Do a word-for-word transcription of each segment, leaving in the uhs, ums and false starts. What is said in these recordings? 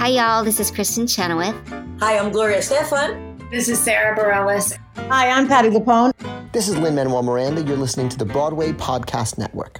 Hi, y'all. This is Kristen Chenoweth. Hi, I'm Gloria Estefan. This is Sarah Bareilles. Hi, I'm Patti LuPone. This is Lin-Manuel Miranda. You're listening to the Broadway Podcast Network.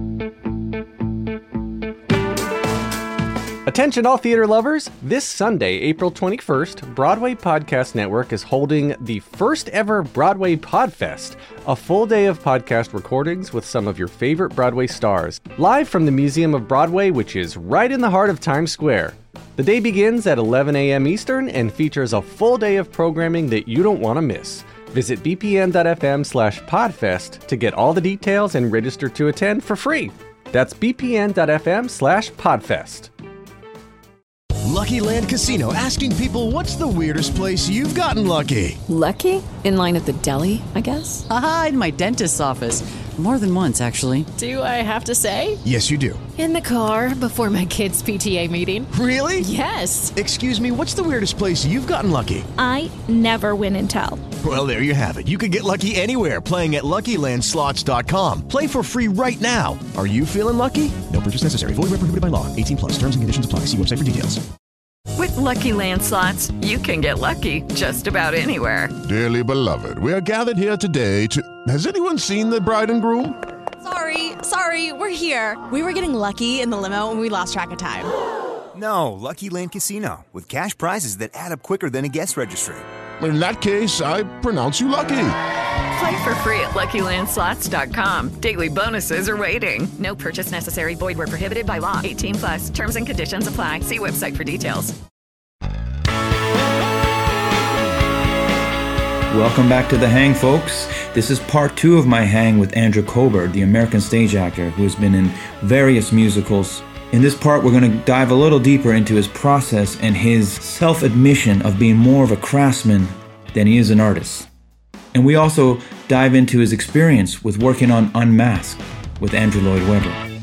Attention all theater lovers! This Sunday, April twenty-first, Broadway Podcast Network is holding the first ever Broadway Podfest, a full day of podcast recordings with some of your favorite Broadway stars, live from the Museum of Broadway, which is right in the heart of Times Square. The day begins at eleven a.m. Eastern and features a full day of programming that you don't want to miss. Visit bpn.fm slash podfest to get all the details and register to attend for free. That's bpn.fm slash podfest. Lucky Land Casino, asking people, what's the weirdest place you've gotten lucky? Lucky? In line at the deli, I guess? Aha, in my dentist's office. More than once, actually. Do I have to say? Yes, you do. In the car before my kids' P T A meeting. Really? Yes. Excuse me, what's the weirdest place you've gotten lucky? I never win and tell. Well, there you have it. You can get lucky anywhere, playing at Lucky Land Slots dot com. Play for free right now. Are you feeling lucky? No purchase necessary. Void where prohibited by law. eighteen plus. Terms and conditions apply. See website for details. With Lucky Land Slots, you can get lucky just about anywhere. Dearly beloved, we are gathered here today to... Has anyone seen the bride and groom? Sorry, sorry, we're here. We were getting lucky in the limo and we lost track of time. No, Lucky Land Casino, with cash prizes that add up quicker than a guest registry. In that case, I pronounce you lucky. Play for free at Lucky Land Slots dot com. Daily bonuses are waiting. No purchase necessary. Void where prohibited by law. eighteen plus. Terms and conditions apply. See website for details. Welcome back to The Hang, folks. This is part two of my hang with Andrew Colbert, the American stage actor who has been in various musicals. In this part, we're going to dive a little deeper into his process and his self-admission of being more of a craftsman than he is an artist. And we also dive into his experience with working on Unmasked with Andrew Lloyd Webber.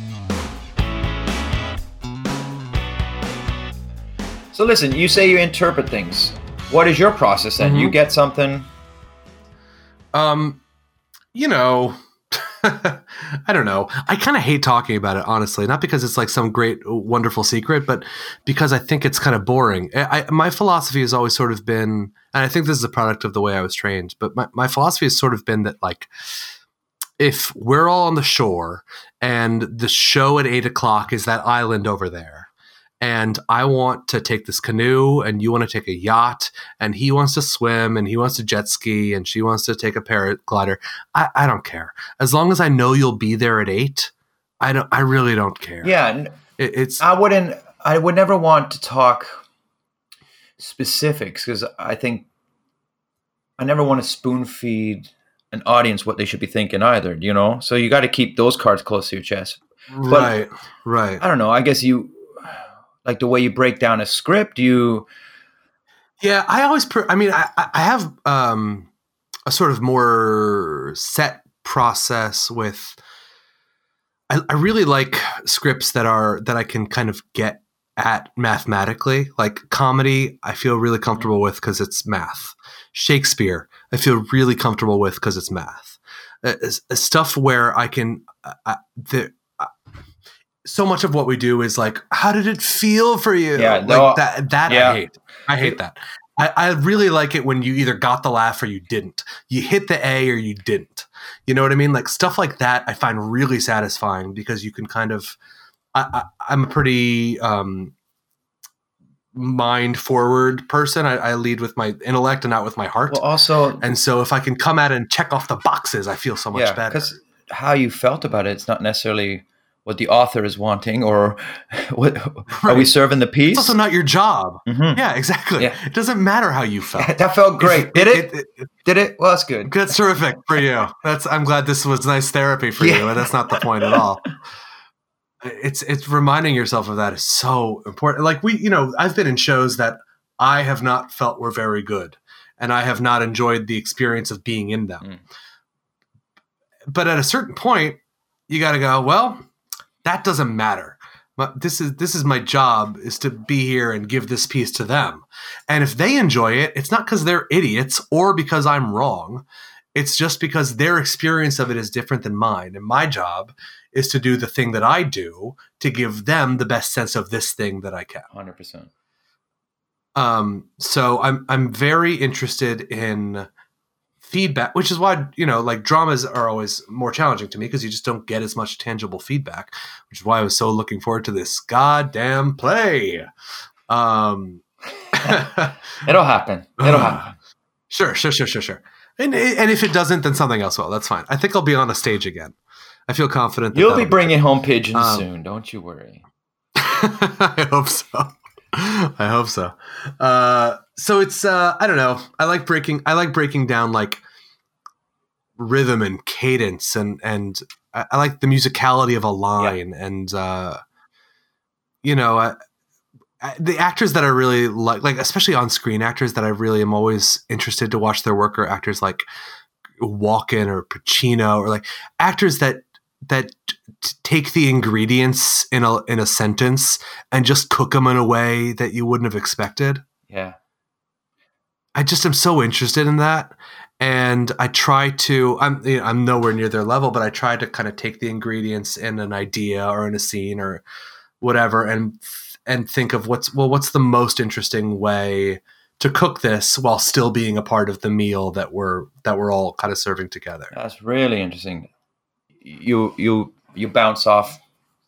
So listen, you say you interpret things. What is your process then? Mm-hmm. You get something... Um, you know... I don't know. I kind of hate talking about it, honestly. Not because it's like some great, wonderful secret, but because I think it's kind of boring. I, I, my philosophy has always sort of been, and I think this is a product of the way I was trained, but my, my philosophy has sort of been that, like, if we're all on the shore and the show at eight o'clock is that island over there, and I want to take this canoe and you want to take a yacht and he wants to swim and he wants to jet ski and she wants to take a paraglider. I, I don't care. As long as I know you'll be there at eight, I don't, I really don't care. Yeah. It, it's, I wouldn't, I would never want to talk specifics because I think I never want to spoon feed an audience what they should be thinking either, you know? So you got to keep those cards close to your chest. But, right. Right. I don't know. I guess you, like the way you break down a script, you... Yeah, I always... Per- I mean, I, I have um, a sort of more set process with... I, I really like scripts that are that I can kind of get at mathematically. Like comedy, I feel really comfortable with because it's math. Shakespeare, I feel really comfortable with because it's math. Uh, stuff where I can... Uh, the, so much of what we do is like, how did it feel for you? Yeah, like no, that, that yeah. I hate. I hate that. I, I really like it when you either got the laugh or you didn't. You hit the A or you didn't. You know what I mean? Like stuff like that I find really satisfying because you can kind of, I, I, I'm a pretty um, mind forward person. I, I lead with my intellect and not with my heart. Well, also, and so if I can come at it and check off the boxes, I feel so much yeah, better. Because how you felt about it, it's not necessarily what the author is wanting, or what right. Are we serving the piece? It's also not your job. Mm-hmm. Yeah, exactly. Yeah. It doesn't matter how you felt. That felt great. If, Did it, it, it, it? Did it? Well, that's good. That's terrific for you. That's. I'm glad this was nice therapy for yeah. you, but that's not the point at all. It's it's reminding yourself of that is so important. Like we, you know, I've been in shows that I have not felt were very good, and I have not enjoyed the experience of being in them. Mm. But at a certain point, you got to go, well, that doesn't matter. This is this is my job, is to be here and give this piece to them. And if they enjoy it, it's not because they're idiots or because I'm wrong. It's just because their experience of it is different than mine. And my job is to do the thing that I do to give them the best sense of this thing that I can. one hundred percent. Um, so I'm I'm very interested in feedback, which is why, you know, like dramas are always more challenging to me because you just don't get as much tangible feedback, which is why I was so looking forward to this goddamn play. Um, It'll happen. It'll happen. Sure, sure, sure, sure, sure. And and if it doesn't, then something else will. That's fine. I think I'll be on a stage again. I feel confident. That You'll be bringing home pigeons um, soon. Don't you worry. I hope so. I hope so. Uh, so it's uh, I don't know. I like breaking. I like breaking down like rhythm and cadence, and and I, I like the musicality of a line, yeah. and uh, you know, I, I, the actors that I really like, like especially on screen actors that I really am always interested to watch their work, are actors like Walken or Pacino, or like actors that that t- take the ingredients in a in a sentence and just cook them in a way that you wouldn't have expected. Yeah. I just am so interested in that. And I try to, I'm you know, I'm nowhere near their level, but I try to kind of take the ingredients in an idea or in a scene or whatever and and think of what's, well, what's the most interesting way to cook this while still being a part of the meal that we're that we're all kind of serving together. That's really interesting. You you you bounce off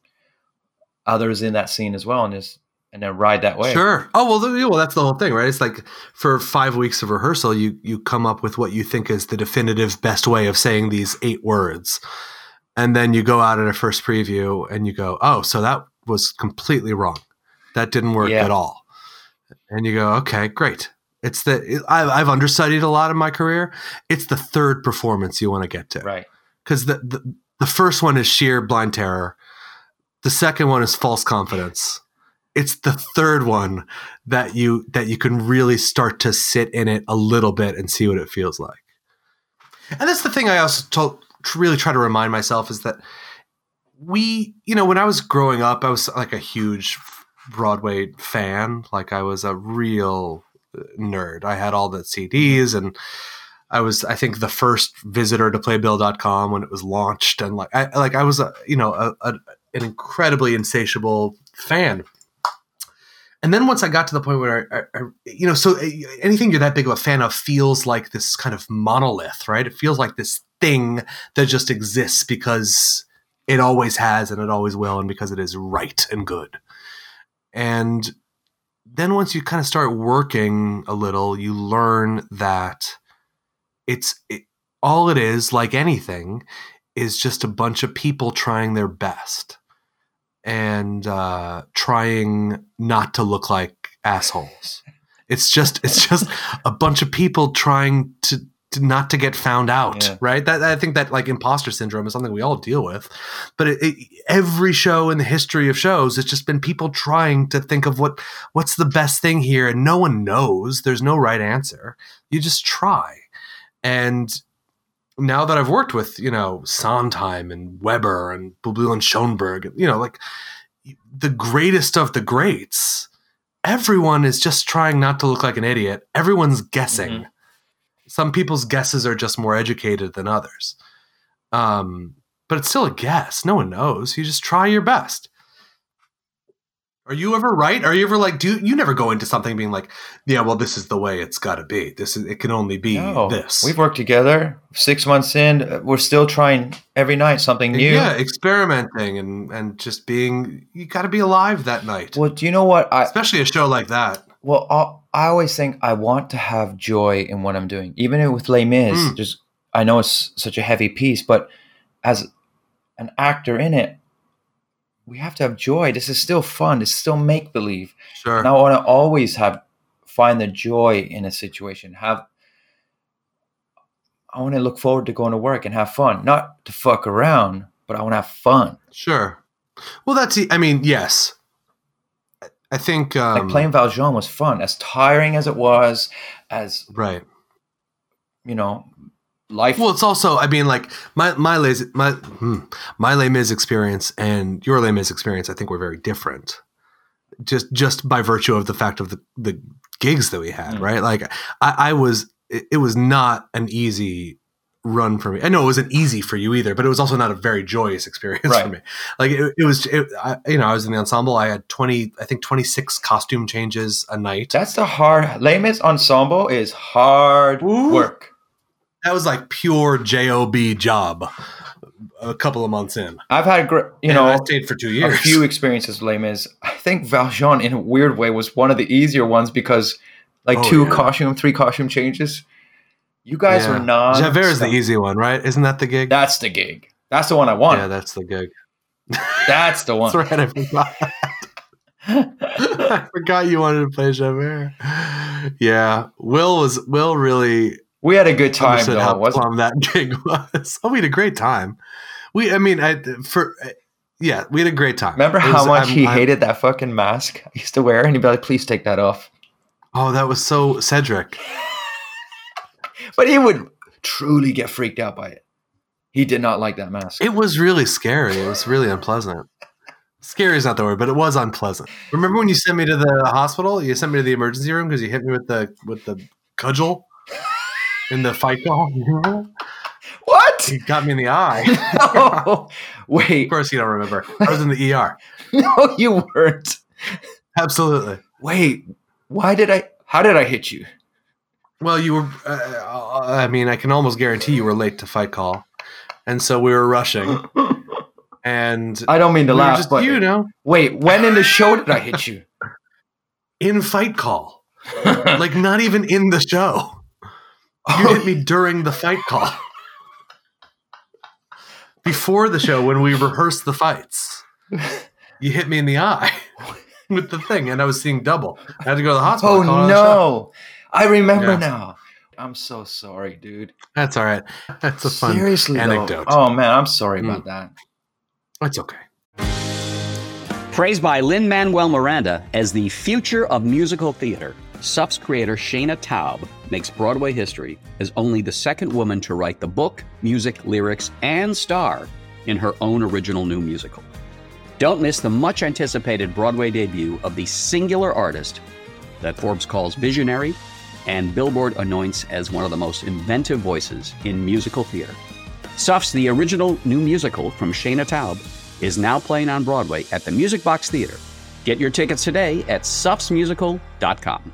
others in that scene as well, and just and then ride that way. Sure. Oh well, the, well, that's the whole thing, right? It's like for five weeks of rehearsal, you you come up with what you think is the definitive best way of saying these eight words, and then you go out at a first preview and you go, oh, so that was completely wrong. That didn't work yeah. at all. And you go, okay, great. It's the it, I've, I've understudied a lot in my career. It's the third performance you want to get to, right? Because the, the the first one is sheer blind terror. The second one is false confidence. It's the third one that you that you can really start to sit in it a little bit and see what it feels like. And that's the thing I also told, really try to remind myself is that we, you know, when I was growing up, I was like a huge Broadway fan. Like I was a real nerd. I had all the C Ds, and I was, I think, the first visitor to playbill dot com when it was launched. And like, I, like I was a, you know, a, a, an incredibly insatiable fan. And then once I got to the point where I, I, you know, so anything you're that big of a fan of feels like this kind of monolith, right? It feels like this thing that just exists because it always has and it always will, and because it is right and good. And then once you kind of start working a little, you learn that it's it, all it is, like anything, is just a bunch of people trying their best and uh, trying not to look like assholes. It's just it's just a bunch of people trying to, to not to get found out, yeah. right? That I think that like imposter syndrome is something we all deal with. But it, it, every show in the history of shows, it's just been people trying to think of what what's the best thing here, and no one knows. There's no right answer. You just try. And now that I've worked with, you know, Sondheim and Weber and Bublé and Schoenberg, you know, like the greatest of the greats, everyone is just trying not to look like an idiot. Everyone's guessing. Mm-hmm. Some people's guesses are just more educated than others. Um, but it's still a guess. No one knows. You just try your best. Are you ever right? Are you ever like, do you never go into something being like, yeah, well, this is the way it's got to be. This is, it can only be no, this. We've worked together six months in. We're still trying every night something new. Yeah, experimenting and, and just being, you got to be alive that night. Well, do you know what? I, Especially a show like that. Well, I, I always think I want to have joy in what I'm doing. Even with Les Mis, mm. just I know it's such a heavy piece, but as an actor in it, we have to have joy. This is still fun. It's still make believe. Sure. And I want to always have find the joy in a situation. Have I want to look forward to going to work and have fun, not to fuck around, but I want to have fun. Sure. Well, that's. I mean, yes. I think um, like playing Valjean was fun, as tiring as it was, as right. You know. Life. Well, it's also, I mean, like my my Les my hmm, my Les Mis experience and your Les Mis experience, I think, were very different. Just just by virtue of the fact of the, the gigs that we had, mm. right? Like I, I was, it, it was not an easy run for me. I know it wasn't easy for you either, but it was also not a very joyous experience right. for me. Like it, it was, it, I, you know, I was in the ensemble. I had twenty, I think twenty-six costume changes a night. That's the hard. Les Mis ensemble is hard Ooh. work. That was like pure job job. A couple of months in, I've had you and know I stayed for two years. A few experiences with Les Mis. I think Valjean, in a weird way, was one of the easier ones because, like, oh, two yeah. costume, three costume changes. You guys yeah. are not. Javert is the easy one, right? Isn't that the gig? That's the gig. That's the one I want. Yeah, that's the gig. That's the one. That's right. I forgot. I forgot you wanted to play Javert. Yeah, Will was Will really. We had a good time, though. How plum that gig was. Oh, we had a great time. We, I mean, I for yeah, we had a great time. Remember how was, much I'm, he I'm, hated that fucking mask I used to wear, and he'd be like, "Please take that off." Oh, that was so Cedric. But he would truly get freaked out by it. He did not like that mask. It was really scary. It was really unpleasant. Scary is not the word, but it was unpleasant. Remember when you sent me to the hospital? You sent me to the emergency room because you hit me with the with the cudgel in the fight call. What? He got me in the eye. No. Wait. Of course you don't remember. I was in the E R. No, you weren't. Absolutely. Wait. Why did I? How did I hit you? Well, you were. Uh, I mean, I can almost guarantee you were late to fight call, and so we were rushing. And I don't mean to we laugh, just, but you know. Wait, when in the show did I hit you? In fight call, like not even in the show. You oh. hit me during the fight call. Before the show, when we rehearsed the fights, you hit me in the eye with the thing, and I was seeing double. I had to go to the hospital. Oh no! I remember yeah. now. I'm so sorry, dude. That's all right. That's a fun Seriously, anecdote. Though. Oh man, I'm sorry mm. about that. That's okay. Praised by Lin-Manuel Miranda as the future of musical theater, S U F's creator Shayna Taub makes Broadway history as only the second woman to write the book, music, lyrics, and star in her own original new musical. Don't miss the much-anticipated Broadway debut of the singular artist that Forbes calls visionary and Billboard anoints as one of the most inventive voices in musical theater. S U F's The Original New Musical from Shayna Taub is now playing on Broadway at the Music Box Theater. Get your tickets today at sufs musical dot com.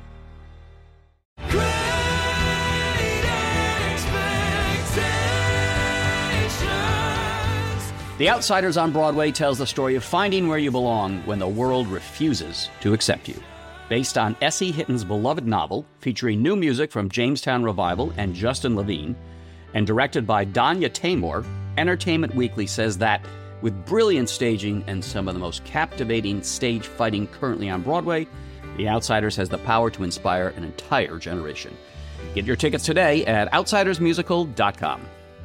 The Outsiders on Broadway tells the story of finding where you belong when the world refuses to accept you. Based on S E Hitton's beloved novel, featuring new music from Jamestown Revival and Justin Levine, and directed by Danya Taymor, Entertainment Weekly says that, with brilliant staging and some of the most captivating stage fighting currently on Broadway, The Outsiders has the power to inspire an entire generation. Get your tickets today at outsiders musical dot com.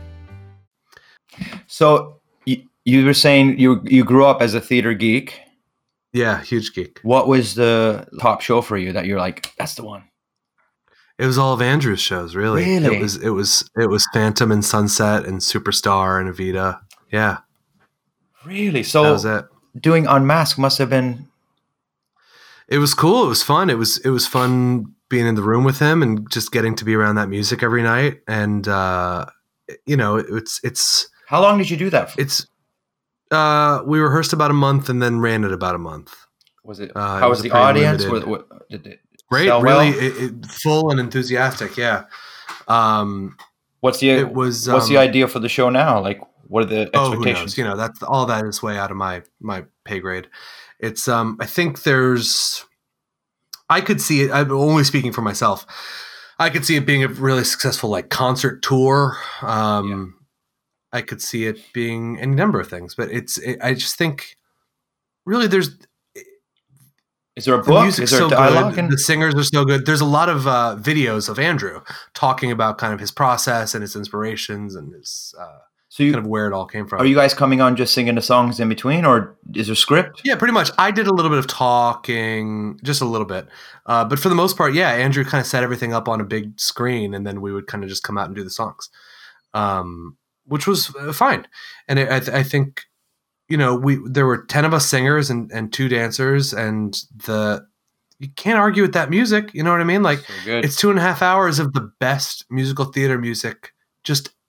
So, you, you were saying you you grew up as a theater geek? Yeah, huge geek. What was the top show for you that you're like, that's the one? It was all of Andrew's shows, really. Really? It was it was it was Phantom and Sunset and Superstar and Evita. Yeah. Really? So that was it. Doing Unmasked must have been. It was cool. It was fun. It was it was fun being in the room with him and just getting to be around that music every night. And uh, you know, it's it's. How long did you do that for? It's. Uh, we rehearsed about a month and then ran it about a month. Was it? Uh, how it was, was the audience? What, what, did it Great, really well? it, it, full and enthusiastic. Yeah. Um, what's the it was? What's um, the idea for the show now? Like, what are the expectations? Oh, who knows? You know, that's all that is way out of my my pay grade. It's. Um, I think there's. I could see it. I'm only speaking for myself. I could see it being a really successful like concert tour. Um, yeah. I could see it being any number of things, but it's. It, I just think, really, there's. Is there a the book? music's Is there so dialogue? good. The singers are so good. There's a lot of uh, videos of Andrew talking about kind of his process and his inspirations and his uh, so you, kind of where it all came from. Are you guys coming on just singing the songs in between, or is there script? Yeah, pretty much. I did a little bit of talking, just a little bit, uh, but for the most part, yeah, Andrew kind of set everything up on a big screen, and then we would kind of just come out and do the songs, um, which was uh, fine. And it, I, th- I think. You know, we there were ten of us singers and, and two dancers, and the you can't argue with that music. You know what I mean? Like, so it's two and a half hours of the best musical theater music just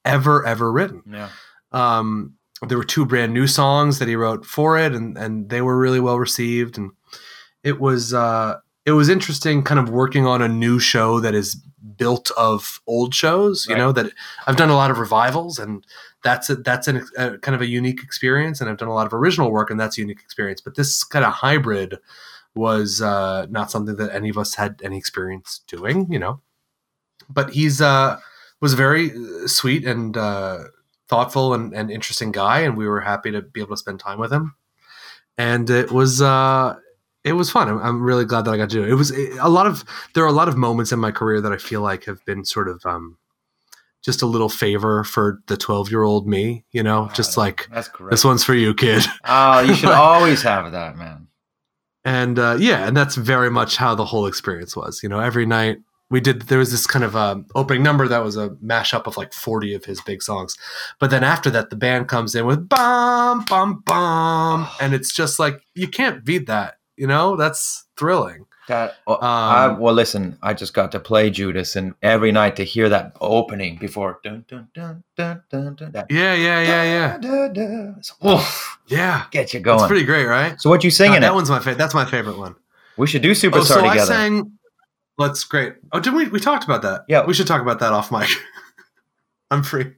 ever, ever written. Yeah. Um, there were two brand new songs that he wrote for it, and, and they were really well received. And it was uh, it was interesting kind of working on a new show that is built of old shows, you Right. know, that I've done a lot of revivals, and that's a, that's an, a kind of a unique experience. And I've done a lot of original work, and that's a unique experience. But this kind of hybrid was uh, not something that any of us had any experience doing, you know. But he's uh, was very sweet and uh, thoughtful and, and interesting guy, and we were happy to be able to spend time with him. And it was uh, it was fun. I'm, I'm really glad that I got to do it. It was a lot of there are a lot of moments in my career that I feel like have been sort of um, just a little favor for the twelve year old me, you know, oh, just like that's great. This one's for you, kid. Oh, you should always have that, man. And uh, yeah, and that's very much how the whole experience was. You know, every night we did, there was this kind of um, opening number that was a mashup of like forty of his big songs. But then after that, the band comes in with bum, bum, bum. And it's just like, you can't beat that. You know, that's thrilling. That, well, um, I, well, listen, I just got to play Judas, and every night to hear that opening before. Dun, dun, dun, dun, dun, dun, that, yeah, yeah, yeah, yeah. Dun, dun, dun. Oof, yeah. Get you going. It's pretty great, right? So what you singing? God, that it? one's my favorite. That's my favorite one. We should do Superstar oh, so together. I sang, that's great. Oh, did we? We talked about that. Yeah. We should talk about that off mic. I'm free.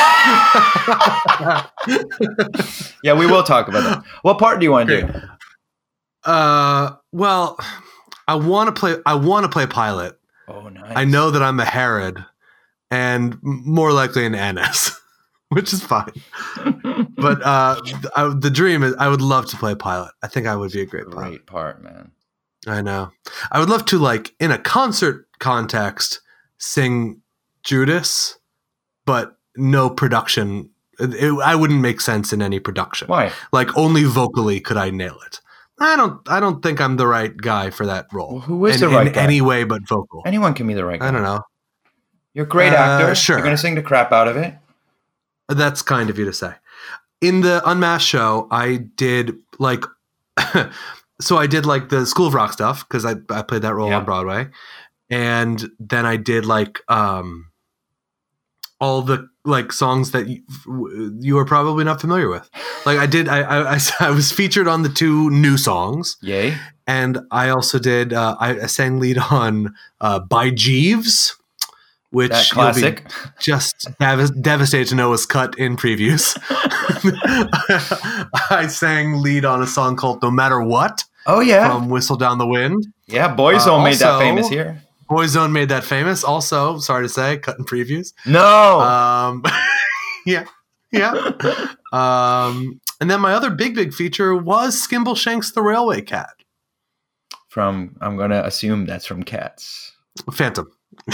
Yeah, we will talk about that. What part do you want to do? Uh, well, I want to play. I want to play Pilate. Oh, nice. I know that I'm a Herod, and more likely an Annas, which is fine. But uh, I, the dream is, I would love to play Pilate. I think I would be a great, great Pilate. part, man. I know. I would love to, like, in a concert context, sing Judas, but no production. It, it, I wouldn't make sense in any production. Why? Like, only vocally could I nail it. I don't. I don't think I'm the right guy for that role. Well, who is in, the right in guy? any way but vocal? Anyone can be the right guy. I don't know. You're a great Uh, actor. sure. You're going to sing the crap out of it. That's kind of you to say. In the Unmasked show, I did like, so I did like the School of Rock stuff because I I played that role Yeah. on Broadway, and then I did like um all the like songs that you, you are probably not familiar with. Like I did, I, I I I was featured on the two new songs. Yay! And I also did. Uh, I, I sang lead on uh, "By Jeeves," which That you'll be classic. just dev- devastated to know was cut in previews. I sang lead on a song called "No Matter What." Oh yeah, from "Whistle Down the Wind." Yeah, Boyzone Uh, made that also- famous here. Boyzone made that famous. Also, sorry to say, cut in previews. No. Um, yeah, yeah. Um, and then my other big, big feature was Skimble Shanks the Railway Cat. From I'm going to assume that's from Cats. Phantom.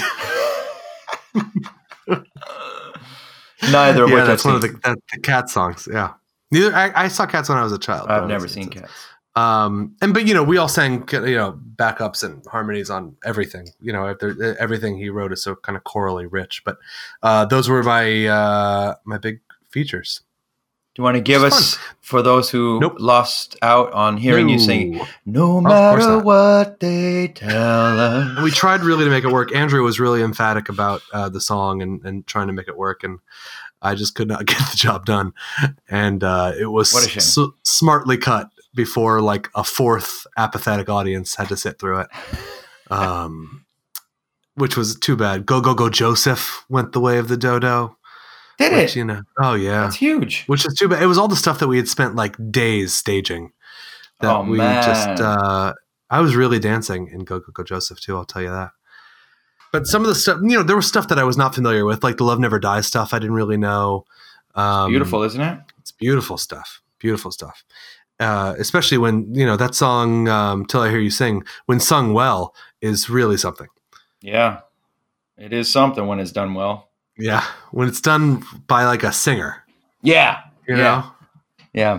Neither of yeah, which that's I've one seen. of the, that, the Cat songs. Yeah, neither. I, I saw Cats when I was a child. but I've I've never seen Cats. Um, and but you know, we all sang you know backups and harmonies on everything. You know, if there, everything he wrote is so kind of chorally rich. But uh, those were my uh, my big features. Do you want to give It's us, fun. for those who Nope. lost out on hearing you No. sing, no Of course matter not. what they tell us? And we tried really to make it work. Andrew was really emphatic about uh, the song and, and trying to make it work, and I just could not get the job done. And uh, it was What a shame. s- smartly cut before like a fourth apathetic audience had to sit through it, um, which was too bad. Go Go Go Joseph went the way of the dodo. Did which, it? You know, oh yeah, That's huge. which is too bad. It was all the stuff that we had spent like days staging. That Oh, we man. just, uh, I was really dancing in Go Go Go Joseph too. I'll tell you that. But some of the stuff, you know, there was stuff that I was not familiar with, like the Love Never Dies stuff. I didn't really know. Um, Beautiful, isn't it? It's beautiful stuff. Beautiful stuff. Uh, especially when, you know, that song, um, Till I Hear You Sing, when sung well, is really something. Yeah. It is something when it's done well. Yeah. When it's done by like a singer, Yeah. you yeah. know? Yeah.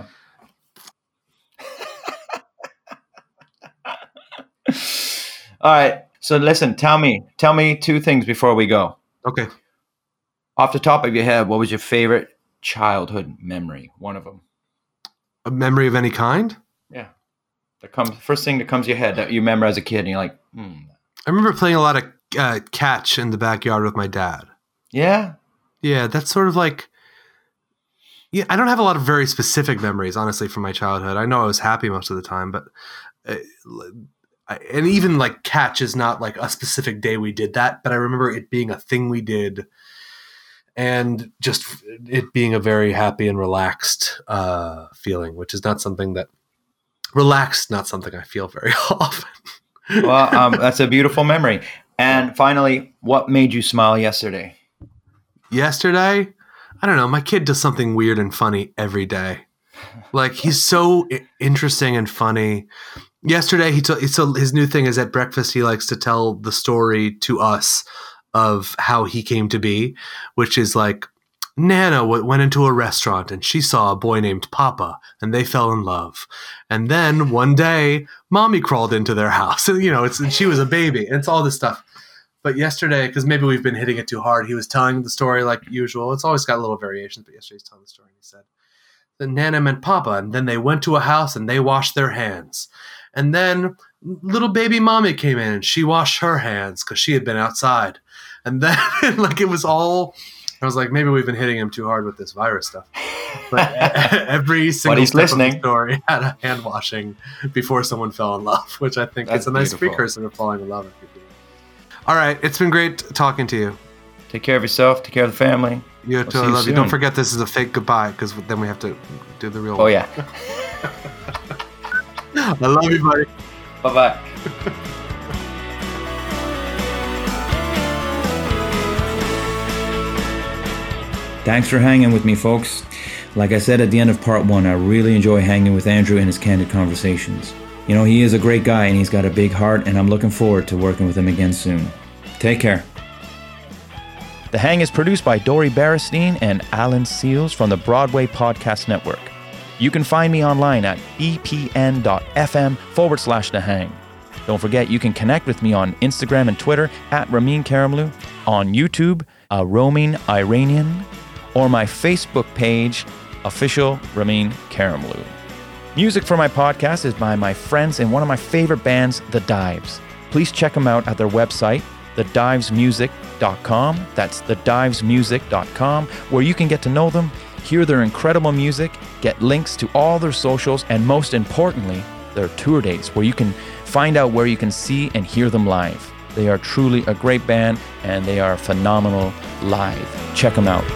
All right. So listen, tell me, tell me two things before we go. Okay. Off the top of your head, what was your favorite childhood memory? One of them. A memory of any kind? Yeah. That comes first thing that comes to your head that you remember as a kid, and you're like, hmm. I remember playing a lot of uh, catch in the backyard with my dad. Yeah. Yeah, that's sort of like, yeah, I don't have a lot of very specific memories, honestly, from my childhood. I know I was happy most of the time, but, uh, I, and even like Catch is not like a specific day we did that, but I remember it being a thing we did and just it being a very happy and relaxed uh, feeling, which is not something that, relaxed, not something I feel very often. Well, um, that's a beautiful memory. And finally, what made you smile yesterday? Yesterday, I don't know. My kid does something weird and funny every day. Like he's so I- interesting and funny. Yesterday, he told so his new thing is at breakfast. He likes to tell the story to us of how he came to be, which is like Nana w- went into a restaurant and she saw a boy named Papa and they fell in love. And then one day, Mommy crawled into their house. And, you know, it's and she was a baby. And it's all this stuff. But yesterday, because maybe we've been hitting it too hard, he was telling the story like usual. It's always got little variations, but yesterday he's telling the story and he said, then Nana met Papa, and then they went to a house and they washed their hands. And then little baby Mommy came in and she washed her hands because she had been outside. And then like it was all, I was like, maybe we've been hitting him too hard with this virus stuff. But every single he's step listening. of the story had a hand washing before someone fell in love, which I think That's is a nice beautiful. precursor of falling in love. If you're doing it. All right, it's been great talking to you. Take care of yourself. Take care of the family. You We'll too. see I you love you. soon. Don't forget this is a fake goodbye because then we have to do the real Oh, one. yeah. I love you, buddy. Bye-bye. Thanks for hanging with me, folks. Like I said at the end of part one, I really enjoy hanging with Andrew and his candid conversations. You know, he is a great guy and he's got a big heart, and I'm looking forward to working with him again soon. Take care. The Hang is produced by Dory Baristine and Alan Seals from the Broadway Podcast Network. You can find me online at bpn.fm forward slash The Hang. Don't forget, you can connect with me on Instagram and Twitter at Ramin Karimloo, on YouTube, a roaming Iranian, or my Facebook page, official Ramin Karimloo. Music for my podcast is by my friends in one of my favorite bands, The Dives. Please check them out at their website, the dives music dot com. That's the dives music dot com, where you can get to know them, hear their incredible music, get links to all their socials, and most importantly, their tour dates, where you can find out where you can see and hear them live. They are truly a great band, and they are phenomenal live. Check them out.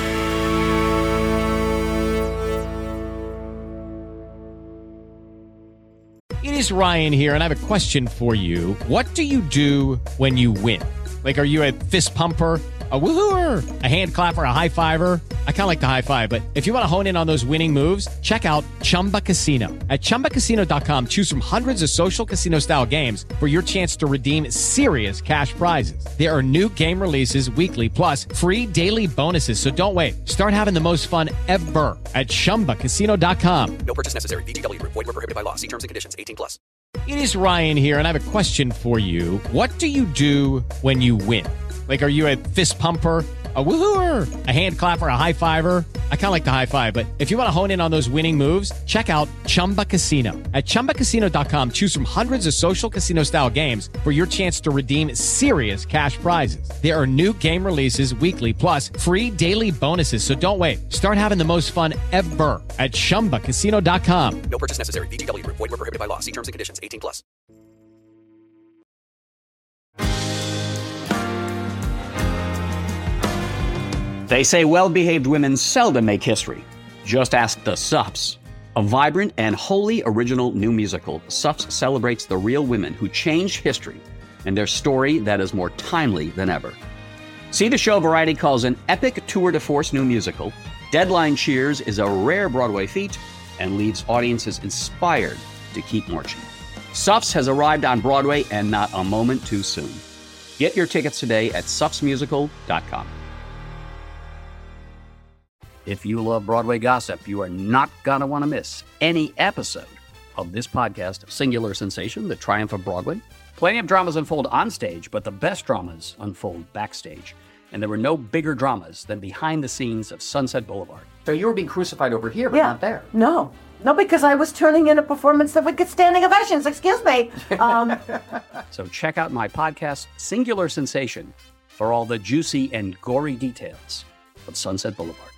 It is Ryan here, and I have a question for you. What do you do when you win? Like, are you a fist pumper, a woohooer, a hand clapper, a high fiver? I kind of like the high five, but if you want to hone in on those winning moves, check out Chumba Casino. At chumba casino dot com, choose from hundreds of social casino-style games for your chance to redeem serious cash prizes. There are new game releases weekly, plus free daily bonuses. So don't wait. Start having the most fun ever at chumba casino dot com. No purchase necessary. V G W. Void where prohibited by law. See terms and conditions. eighteen plus. It is Ryan here, and I have a question for you. What do you do when you win? Like, are you a fist pumper, a woohooer, a hand clapper, a high fiver? I kind of like the high five, but if you want to hone in on those winning moves, check out Chumba Casino. At chumba casino dot com, choose from hundreds of social casino-style games for your chance to redeem serious cash prizes. There are new game releases weekly, plus free daily bonuses. So don't wait. Start having the most fun ever at chumba casino dot com. No purchase necessary. V G W. Void where prohibited by law. See terms and conditions. eighteen plus. They say well-behaved women seldom make history. Just ask the Sups. A vibrant and wholly original new musical, Sups celebrates the real women who changed history and their story that is more timely than ever. See the show Variety calls an epic tour de force new musical. Deadline cheers is a rare Broadway feat and leaves audiences inspired to keep marching. Sups has arrived on Broadway, and not a moment too soon. Get your tickets today at sups musical dot com. If you love Broadway gossip, you are not going to want to miss any episode of this podcast, Singular Sensation, The Triumph of Broadway. Plenty of dramas unfold on stage, but the best dramas unfold backstage. And there were no bigger dramas than behind the scenes of Sunset Boulevard. So you were being crucified over here, but Yeah. not there. No. No, because I was turning in a performance that would get standing ovations. Excuse me. Um, So check out my podcast, Singular Sensation, for all the juicy and gory details of Sunset Boulevard.